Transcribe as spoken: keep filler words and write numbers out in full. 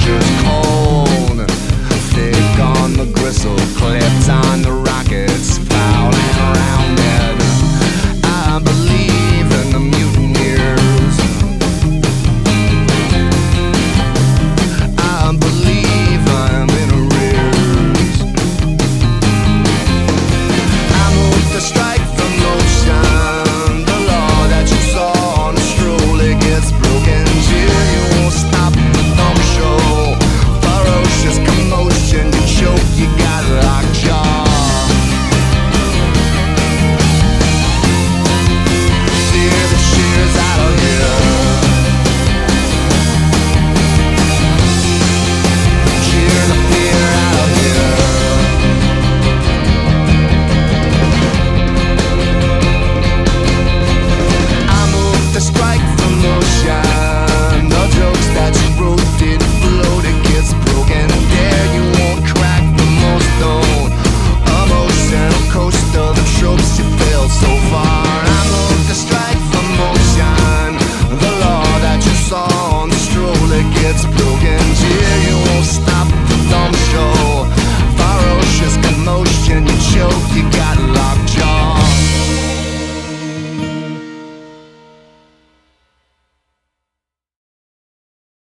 temperature's cold. Thick on the gristle, clipped on the rockets, prowling around it. I believe in the mutineers. I believe I'm in arrears. I moved to strike the motion. The law that you saw on the stroll, it gets broken. Cheer, you won't stop the thumb show. Ferocious commotion, you choke, you got lockjaw. Steer the shears out of here. Cheer the fear out of here. I moved to strike the motion. The jokes that you wrote didn't float, it gets broken. There you won't crack the most stone. Emotional coaster, the tropes you failed so far. I moved to strike the motion. The law that you saw on the stroll, it gets broken.